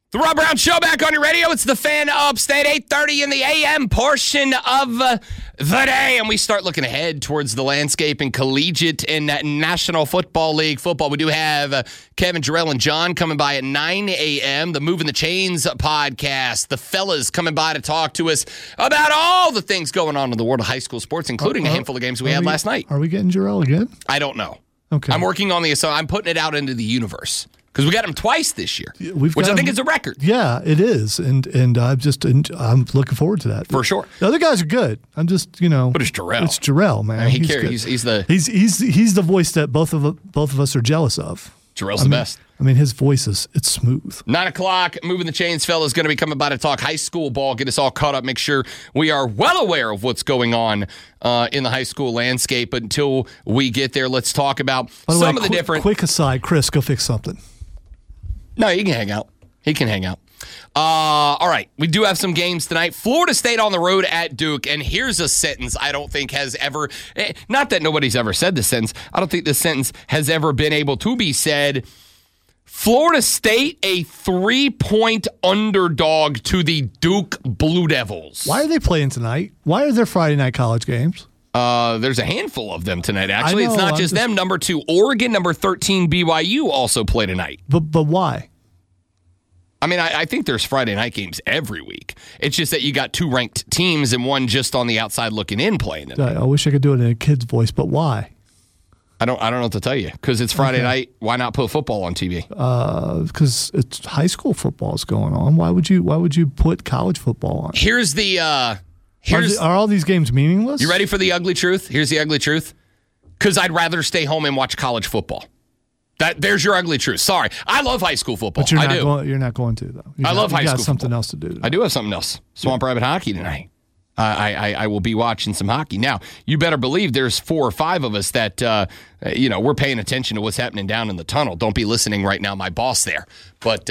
The Rob Brown Show back on your radio. It's the Fan Upstate, 8:30 in the a.m. portion of the day. And we start looking ahead towards the landscape in collegiate and National Football League football. We do have Kevin, Jarrell, and John coming by at 9 a.m. The Moving the Chains podcast. The fellas coming by to talk to us about all the things going on in the world of high school sports, including a handful of games we had last night. Are we getting Jarrell again? I don't know. Okay. I'm working on so I'm putting it out into the universe. Because we got him twice this year, which I think is a record. Yeah, it is, and I'm looking forward to that for sure. The other guys are good. I'm just but it's Jarrell. It's Jarrell, man. I mean, he's the voice that both of us are jealous of. Jarrell's the best. I mean, his voice it's smooth. 9 o'clock, Moving the Chains fellas going to be coming by to talk high school ball, get us all caught up, make sure we are well aware of what's going on in the high school landscape. But until we get there, let's talk about some of the different. Quick aside, Chris, go fix something. No, he can hang out. He can hang out. All right, we do have some games tonight. Florida State on the road at Duke, and here's a sentence I don't think has ever, not that nobody's ever said this sentence, I don't think this sentence has ever been able to be said. Florida State, a 3-point underdog to the Duke Blue Devils. Why are they playing tonight? Why are there Friday night college games? There's a handful of them tonight, actually. It's not just them. Number 2, Oregon. Number 13, BYU also play tonight. But why? I mean, I think there's Friday night games every week. It's just that you got 2 ranked teams and one just on the outside looking in playing tonight. I wish I could do it in a kid's voice, but why? I don't know what to tell you. Because it's Friday night. Why not put football on TV? Because it's high school football is going on. Why would you put college football on? Here's the... are all these games meaningless? You ready for the ugly truth? Here's the ugly truth. Because I'd rather stay home and watch college football. There's your ugly truth. Sorry. I love high school football. But you're not going to, though. I love high school football. You got something else to do. I do have something else. Swamp Rabbit hockey tonight. I will be watching some hockey. Now, you better believe there's 4 or 5 of us that, we're paying attention to what's happening down in the tunnel. Don't be listening right now, my boss there. But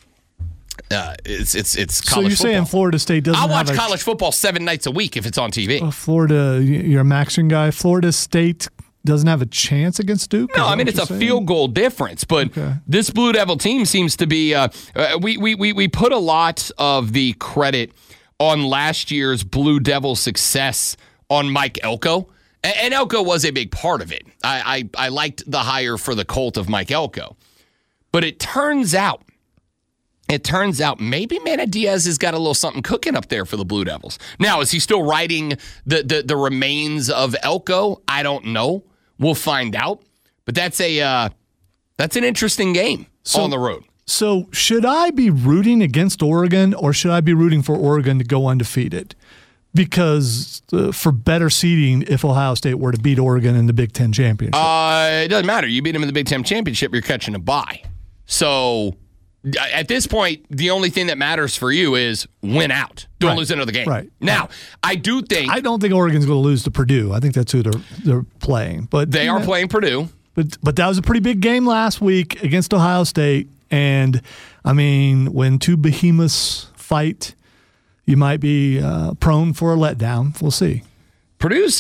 it's college So you're football. saying Florida State doesn't I'll watch college football 7 nights a week if it's on TV. Florida, you're a Maxion guy. Florida State doesn't have a chance against Duke? No, I mean, it's a field goal difference. But this Blue Devil team seems to be we put a lot of the credit on last year's Blue Devil success on Mike Elko. And Elko was a big part of it. I liked the hire for the Colt of Mike Elko. But it turns out maybe Manny Diaz has got a little something cooking up there for the Blue Devils. Now, is he still riding the remains of Elko? I don't know. We'll find out. But that's an interesting game on the road. So should I be rooting against Oregon or should I be rooting for Oregon to go undefeated? Because for better seeding, if Ohio State were to beat Oregon in the Big Ten championship. It doesn't matter. You beat them in the Big Ten championship, you're catching a bye. So at this point, the only thing that matters for you is win out. Don't lose another game. Right. Now, I don't think Oregon's going to lose to Purdue. I think that's who they're playing. But they are playing Purdue. But that was a pretty big game last week against Ohio State. And, I mean, when 2 behemoths fight, you might be prone for a letdown. We'll see. Purdue's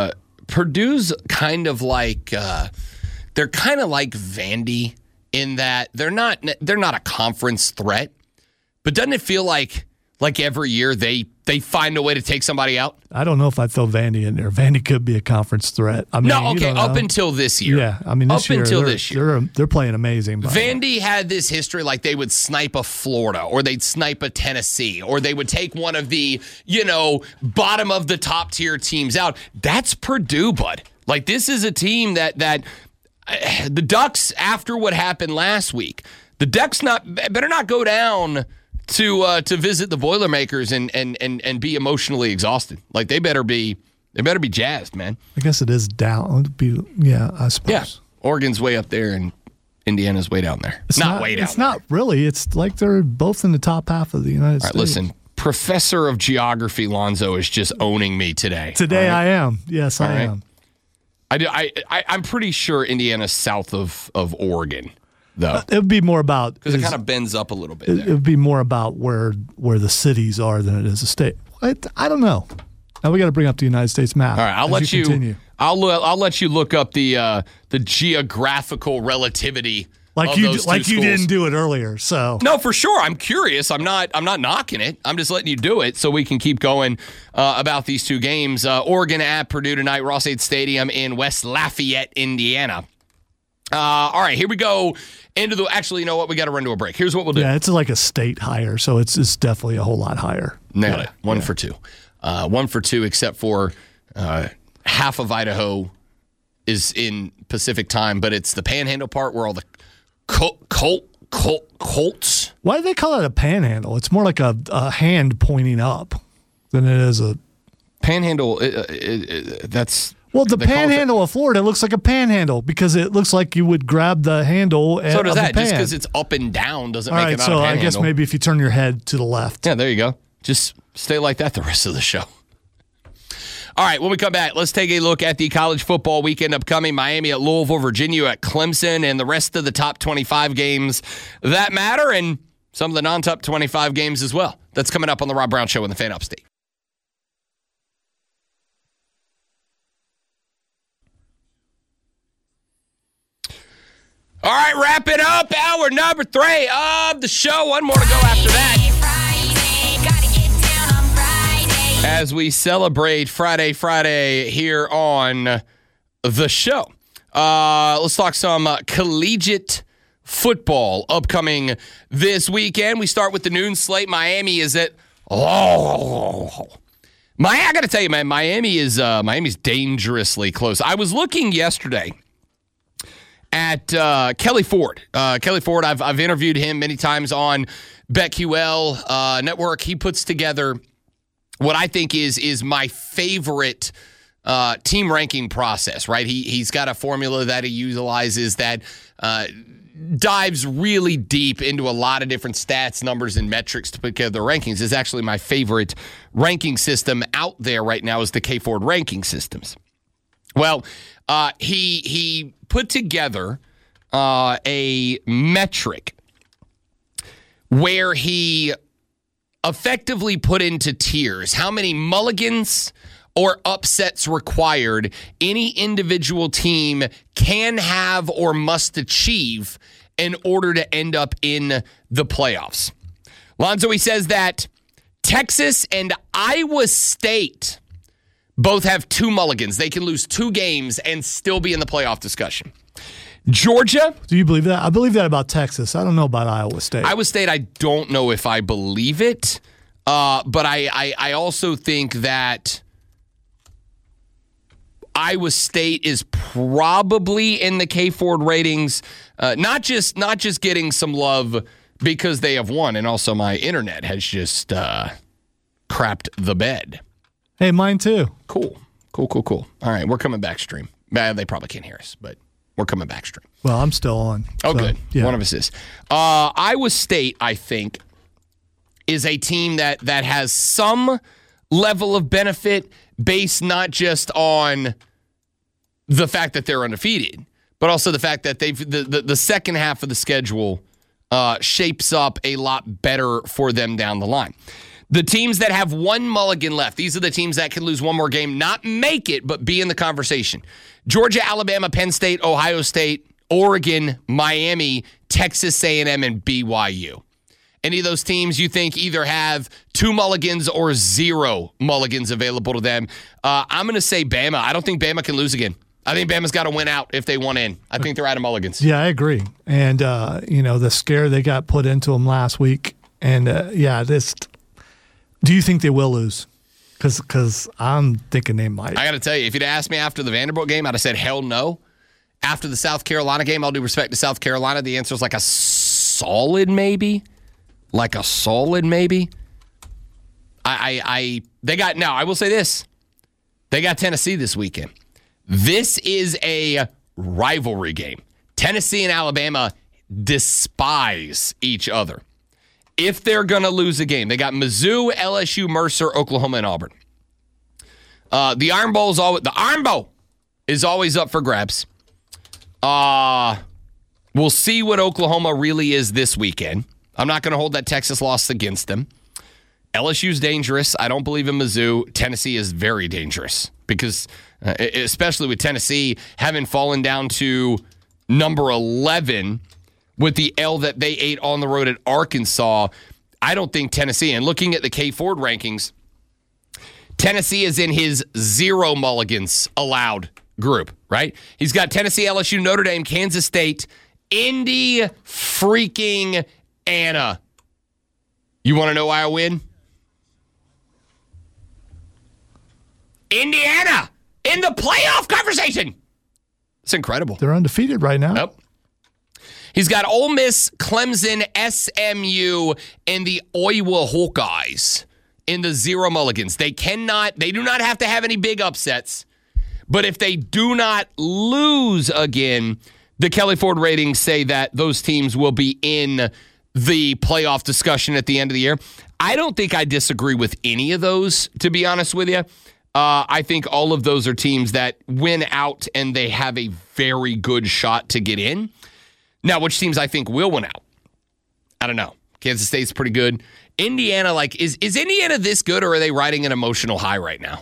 kind of like they're kind of like Vandy in that they're not a conference threat, but doesn't it feel like every year they find a way to take somebody out? I don't know if I'd throw Vandy in there. Vandy could be a conference threat. I mean, up until this year. Yeah, I mean, this year they're playing amazing. Vandy had this history like they would snipe a Florida or they'd snipe a Tennessee or they would take one of the, bottom of the top tier teams out. That's Purdue, bud. Like this is a team that the Ducks, after what happened last week, the Ducks better not go down to visit the Boilermakers and be emotionally exhausted. Like they better be jazzed, man. I guess it is down. I suppose. Yeah, Oregon's way up there and Indiana's way down there. It's not way down. It's not really. It's like they're both in the top half of the United States. Listen, Professor of Geography Lonzo is just owning me today. Today I am. Yes, I am. I'm pretty sure Indiana's south of Oregon, though. It would be more about because it kind of bends up a little bit. It would be more about where the cities are than it is a state. I don't know. Now we got to bring up the United States map. All right, I'll let you continue. I'll let you look up the geographical relativity like of you those two like you schools. didn't do it earlier. So No, for sure. I'm curious. I'm not knocking it. I'm just letting you do it so we can keep going about these two games. Oregon at Purdue tonight, Ross-Ade Stadium in West Lafayette, Indiana. All right, here we go. Actually, you know what? We got to run to a break. Here's what we'll do. yeah, it's like a state higher, so it's definitely a whole lot higher. Nailed it. One for two. 1 for 2, except for half of Idaho is in Pacific time, but it's the Panhandle part where all the Colts. Why do they call it a panhandle? It's more like a hand pointing up than it is a Panhandle, that's... Well, the they call it panhandle of Florida looks like a panhandle because it looks like you would grab the handle. So does of that. the Just pan. because it's up and down doesn't All make right, it not so a I panhandle. guess maybe if you turn your head to the left. Yeah, there you go. Just stay like that the rest of the show. All right, when we come back, let's take a look at the college football weekend upcoming. Miami at Louisville, Virginia at Clemson, and the rest of the top 25 games that matter, and some of the non-top 25 games as well. That's coming up on the Rob Brown Show in the Fan Upstate. All right, wrapping up hour number 3 of the show. One more to go after that. As we celebrate Friday here on the show. Let's talk some collegiate football upcoming this weekend. We start with the noon slate. Miami is at... I got to tell you, man, Miami's dangerously close. I was looking yesterday at Kelly Ford. Kelly Ford, I've interviewed him many times on BetQL Network. He puts together what I think is my favorite team ranking process, right? He's got a formula that he utilizes that dives really deep into a lot of different stats, numbers, and metrics to put together rankings. Is actually my favorite ranking system out there right now is the K Ford ranking systems. Well, he put together a metric where he effectively put into tiers how many mulligans or upsets required any individual team can have or must achieve in order to end up in the playoffs. Lonzo, he says that Texas and Iowa State both have 2 mulligans. They can lose 2 games and still be in the playoff discussion. Georgia. Do you believe that? I believe that about Texas. I don't know about Iowa State. Iowa State, I don't know if I believe it. But I also think that Iowa State is probably in the K Ford ratings, not just getting some love because they have won, and also my internet has just crapped the bed. Hey, mine too. Cool. All right, we're coming back stream. They probably can't hear us, but we're coming back stream. Well, I'm still on. Oh, so, good. Yeah. One of us is. Iowa State, I think, is a team that has some level of benefit based not just on the fact that they're undefeated, but also the fact that the second half of the schedule shapes up a lot better for them down the line. The teams that have 1 mulligan left, these are the teams that can lose one more game, not make it, but be in the conversation. Georgia, Alabama, Penn State, Ohio State, Oregon, Miami, Texas A&M, and BYU. Any of those teams you think either have 2 mulligans or 0 mulligans available to them? I'm going to say Bama. I don't think Bama can lose again. I think Bama's got to win out if they want in. I think they're out of mulligans. Yeah, I agree. And, the scare they got put into them last week. And, do you think they will lose? Because I'm thinking they might. I got to tell you, if you'd asked me after the Vanderbilt game, I'd have said hell no. After the South Carolina game, all due respect to South Carolina, the answer is like a solid maybe. Like a solid maybe. I will say this. They got Tennessee this weekend. This is a rivalry game. Tennessee and Alabama despise each other. If they're going to lose a game, they got Mizzou, LSU, Mercer, Oklahoma, and Auburn. The Iron Bowl is always up for grabs. We'll see what Oklahoma really is this weekend. I'm not going to hold that Texas loss against them. LSU's dangerous. I don't believe in Mizzou. Tennessee is very dangerous because, especially with Tennessee having fallen down to number 11 with the L that they ate on the road at Arkansas. I don't think Tennessee, and looking at the K Ford rankings, Tennessee is in his 0 mulligans allowed group, right? He's got Tennessee, LSU, Notre Dame, Kansas State, Indy freaking Anna. You want to know why I win? Indiana in the playoff conversation. It's incredible. They're undefeated right now. Yep. He's got Ole Miss, Clemson, SMU, and the Iowa Hawkeyes in the 0 mulligans. They do not have to have any big upsets, but if they do not lose again, the Kelly Ford ratings say that those teams will be in the playoff discussion at the end of the year. I don't think I disagree with any of those, to be honest with you. I think all of those are teams that win out and they have a very good shot to get in. Now, which teams I think will win out? I don't know. Kansas State's pretty good. Indiana, is Indiana this good, or are they riding an emotional high right now?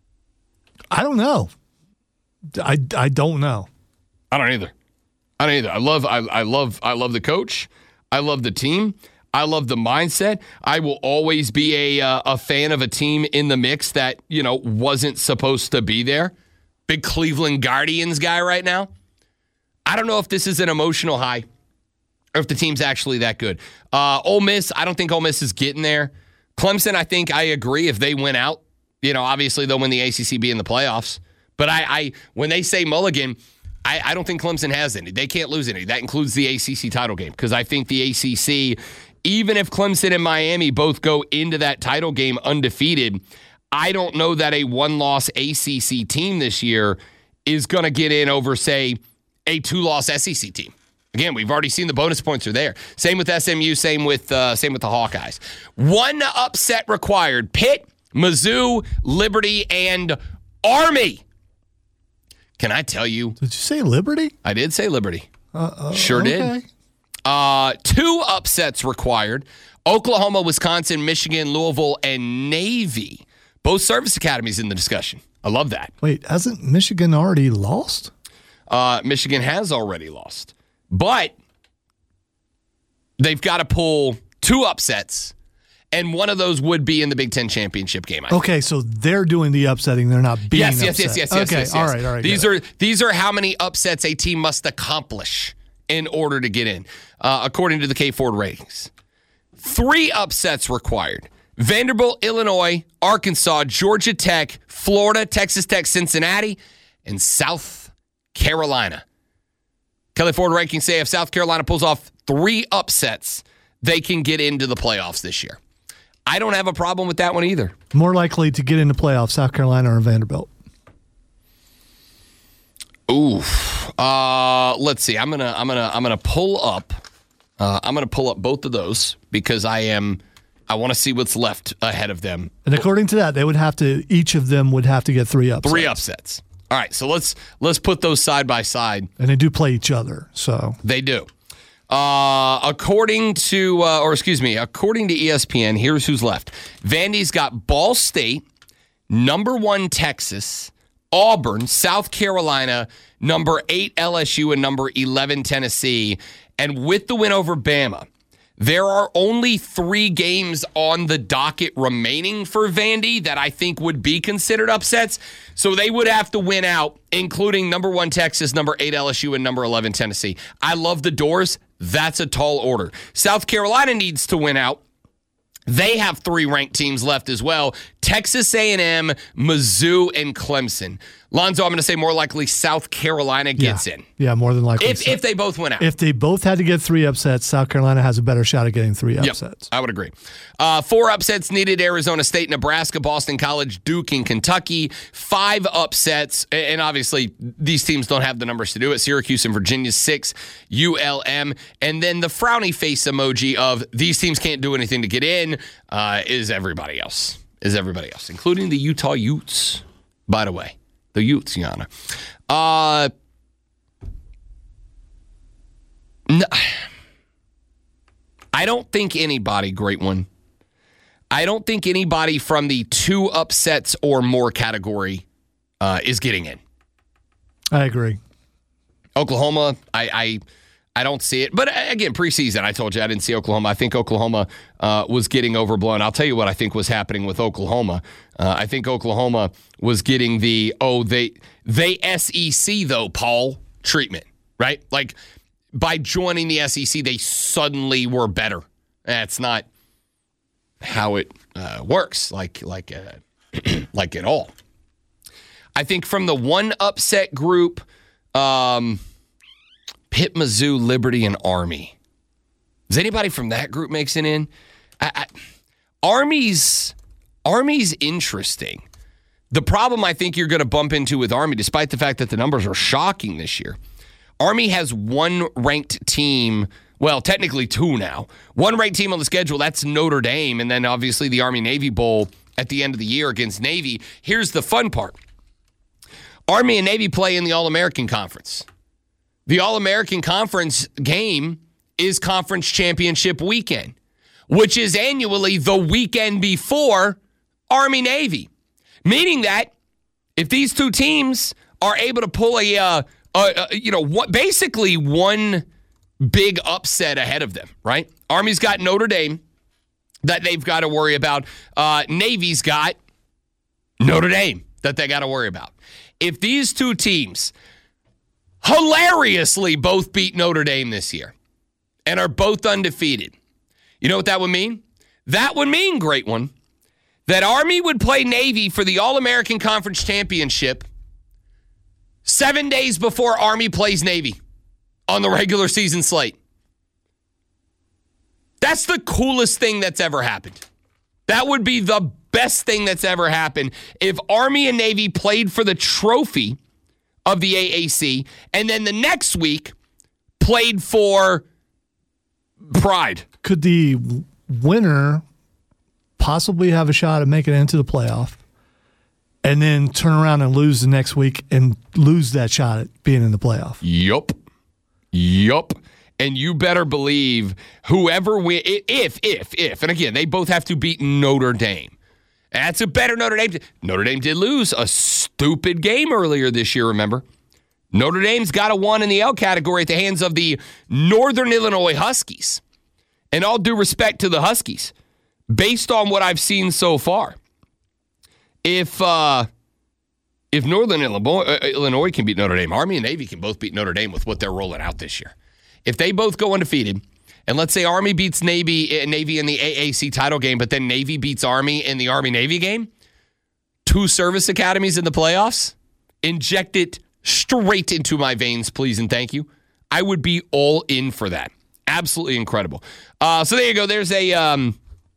I don't know. I don't know. I don't either. I love the coach. I love the team. I love the mindset. I will always be a fan of a team in the mix that, wasn't supposed to be there. Big Cleveland Guardians guy right now. I don't know if this is an emotional high or if the team's actually that good. Ole Miss, I don't think Ole Miss is getting there. Clemson, I think I agree if they win out. Obviously they'll win the ACC, be in the playoffs. But I when they say mulligan, I don't think Clemson has any. They can't lose any. That includes the ACC title game, because I think the ACC, even if Clemson and Miami both go into that title game undefeated, I don't know that a one-loss ACC team this year is going to get in over, say, a 2-loss SEC team. Again, we've already seen the bonus points are there. Same with SMU, same with the Hawkeyes. One upset required. Pitt, Mizzou, Liberty, and Army. Can I tell you? Did you say Liberty? I did say Liberty. Sure okay. did. 2 upsets required. Oklahoma, Wisconsin, Michigan, Louisville, and Navy. Both service academies in the discussion. I love that. Wait, hasn't Michigan already lost? Michigan has already lost. But they've got to pull 2 upsets, and one of those would be in the Big Ten championship game. Okay, so they're doing the upsetting. They're not being upset. Yes. Okay, yes. all right. These are how many upsets a team must accomplish in order to get in, according to the K Ford ratings. 3 upsets required. Vanderbilt, Illinois, Arkansas, Georgia Tech, Florida, Texas Tech, Cincinnati, and South Carolina. Kelly Ford rankings say if South Carolina pulls off 3 upsets, they can get into the playoffs this year. I don't have a problem with that one either. More likely to get into playoffs, South Carolina or Vanderbilt? Ooh. Let's see. I'm gonna pull up. I'm gonna pull up both of those because I want to see what's left ahead of them. And according to that, each of them would have to get 3 upsets. 3 upsets. All right, so let's put those side by side. And they do play each other, so they do. According to ESPN, here's who's left. Vandy's got Ball State, number 1 Texas, Auburn, South Carolina, number 8 LSU, and number 11 Tennessee. And with the win over Bama, there are only 3 games on the docket remaining for Vandy that I think would be considered upsets. So they would have to win out, including number 1 Texas, number 8 LSU, and number 11 Tennessee. I love the Doors. That's a tall order. South Carolina needs to win out. They have 3 ranked teams left as well. Texas A&M, Mizzou, and Clemson. Lonzo, I'm going to say more likely South Carolina gets in. Yeah, more than likely. If they both win out. If they both had to get 3 upsets, South Carolina has a better shot at getting 3 upsets. Yep, I would agree. 4 upsets needed: Arizona State, Nebraska, Boston College, Duke, and Kentucky. 5 upsets, and obviously these teams don't have the numbers to do it. Syracuse and Virginia, 6, ULM. And then the frowny face emoji of these teams can't do anything to get in is everybody else. Including the Utah Utes, by the way. The Utes, Yana. No, I don't think anybody, great one. I don't think anybody from the 2 upsets or more category is getting in. I agree. Oklahoma, I I don't see it. But again, preseason, I told you I didn't see Oklahoma. I think Oklahoma was getting overblown. I'll tell you what I think was happening with Oklahoma. I think Oklahoma was getting the, they SEC, though, Paul, treatment, right? Like, by joining the SEC, they suddenly were better. That's not how it works, like at all. I think from the one upset group, Pitt, Mizzou, Liberty, and Army. Does anybody from that group makes it in? Army's interesting. The problem I think you're going to bump into with Army, despite the fact that the numbers are shocking this year, Army has one ranked team, well, technically two now. One ranked team on the schedule, that's Notre Dame, and then obviously the Army-Navy Bowl at the end of the year against Navy. Here's the fun part. Army and Navy play in the All-American Conference. The All-American Conference game is Conference Championship weekend, which is annually the weekend before Army-Navy. Meaning that if these two teams are able to pull basically one big upset ahead of them, right? Army's got Notre Dame that they've got to worry about. Navy's got Notre Dame that they got to worry about. If these two teams hilariously both beat Notre Dame this year and are both undefeated, you know what that would mean? That would mean, great one, that Army would play Navy for the All-American Conference Championship 7 days before Army plays Navy on the regular season slate. That's the coolest thing that's ever happened. That would be the best thing that's ever happened if Army and Navy played for the trophy of the AAC and then the next week played for pride. Could the winner possibly have a shot at making it into the playoff and then turn around and lose the next week and lose that shot at being in the playoff? Yup. And you better believe whoever wins, if, and again, they both have to beat Notre Dame. That's a better Notre Dame. Notre Dame did lose a stupid game earlier this year, remember? Notre Dame's got a 1 in the L category at the hands of the Northern Illinois Huskies. And all due respect to the Huskies, based on what I've seen so far, if Northern Illinois can beat Notre Dame, Army and Navy can both beat Notre Dame with what they're rolling out this year. If they both go undefeated, and let's say Army beats Navy in the AAC title game, but then Navy beats Army in the Army-Navy game, 2 service academies in the playoffs, inject it straight into my veins, please and thank you. I would be all in for that. Absolutely incredible. So there you go. There's a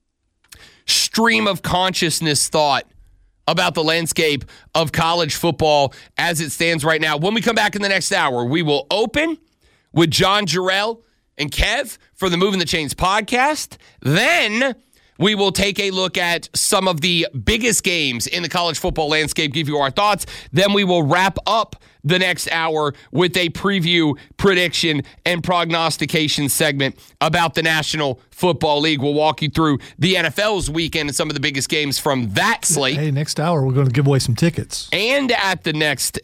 stream of consciousness thought about the landscape of college football as it stands right now. When we come back in the next hour, we will open with John Jarrell and Kev for the Moving the Chains podcast. Then we will take a look at some of the biggest games in the college football landscape, give you our thoughts. Then we will wrap up the next hour with a preview, prediction, and prognostication segment about the National Football League. We'll walk you through the NFL's weekend and some of the biggest games from that slate. Hey, next hour we're going to give away some tickets. And at the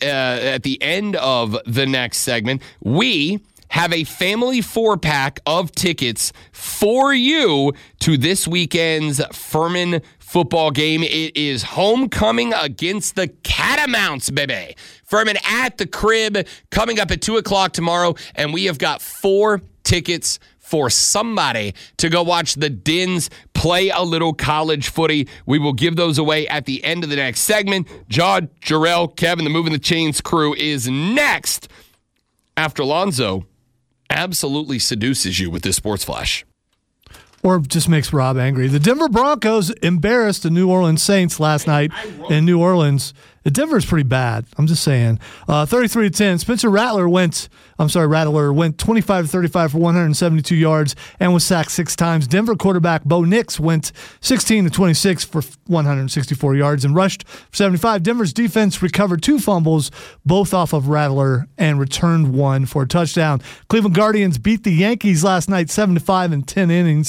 end of the next segment, we have a family 4-pack of tickets for you to this weekend's Furman football game. It is homecoming against the Catamounts, baby. Furman at the Crib coming up at 2 o'clock tomorrow, and we have got 4 tickets for somebody to go watch the Dins play a little college footy. We will give those away at the end of the next segment. John, Jarrell, Kevin, the Moving the Chains crew is next after Lonzo absolutely seduces you with this sports flash. Or just makes Rob angry. The Denver Broncos embarrassed the New Orleans Saints last night in New Orleans. Denver's pretty bad. I'm just saying. 33-10. Spencer Rattler went 25-35 for 172 yards and was sacked 6 times. Denver quarterback Bo Nix went 16-26 for 164 yards and rushed for 75. Denver's defense recovered 2 fumbles, both off of Rattler, and returned 1 for a touchdown. Cleveland Guardians beat the Yankees last night 7-5 in 10 innings.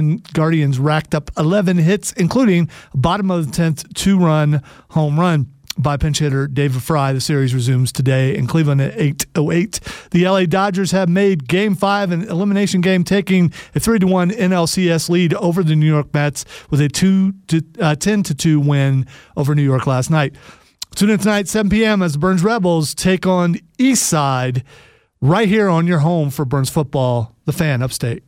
Guardians racked up 11 hits, including bottom of the 10th 2-run home run. by pinch hitter David Fry. The series resumes today in Cleveland at 8:08. The LA Dodgers have made Game 5 an elimination game, taking a 3-1 NLCS lead over the New York Mets with a 10-2 win over New York last night. Tune in tonight, 7 p.m. as the Burns Rebels take on Eastside right here on your home for Burns football, the Fan Upstate.